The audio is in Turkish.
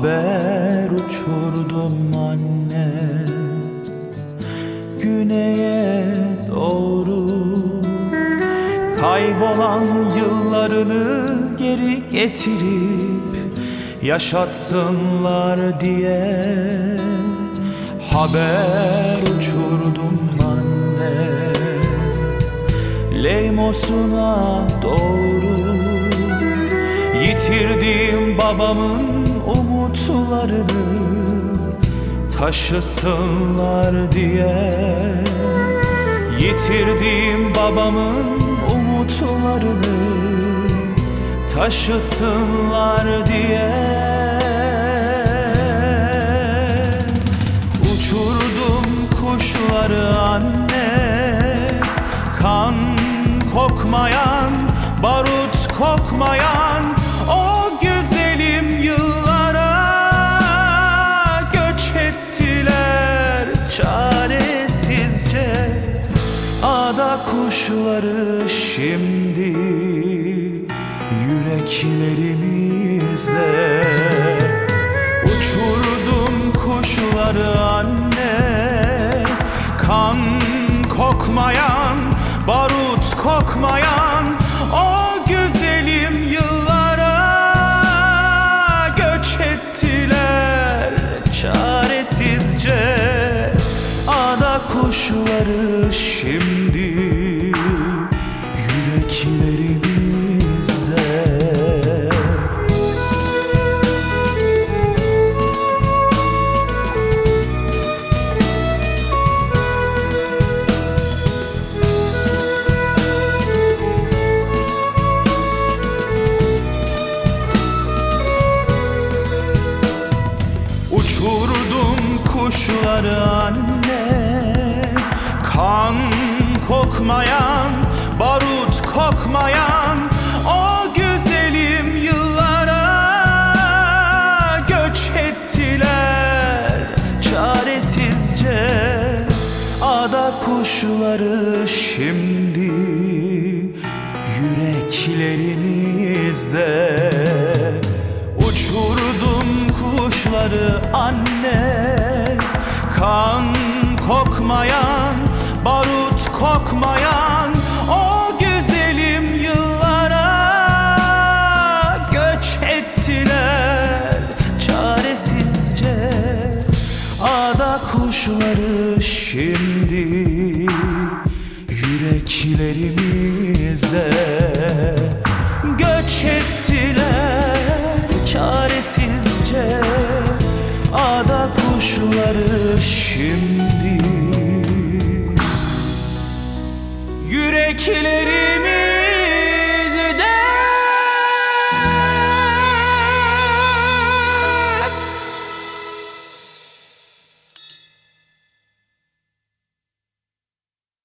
Haber uçurdum anne, güneye doğru. Kaybolan yıllarını geri getirip yaşatsınlar diye haber uçurdum anne, Leymos'una doğru. Yitirdiğim babamın umutlarını taşısınlar diye, yitirdiğim babamın umutlarını taşısınlar diye uçurdum kuşları anne, kan kokmayan, barut kokmayan o güzelim yıllara göç ettiler çaresizce. Ada kuşları şimdi yüreklerimizde. Uçurdum kuşları anne, kan kokmayan, barut kokmayan o güzelim yıllara göç ettiler çaresizce. Ada kuşları şimdi yüreklerimizde. Uçurdum kuşları anne, kan kokmayan, barut kokmayan o güzelim yıllara göç ettiler çaresizce. Ada kuşları şimdi yüreklerimizde. Uçurdum kuşları anne, kan kokmayan, barut kokmayan o güzelim yıllara göç ettiler çaresizce. Ada kuşları şimdi yüreklerimizde. Göç ettiler çaresizce. Ada kuşları şimdi yüreklerimizde.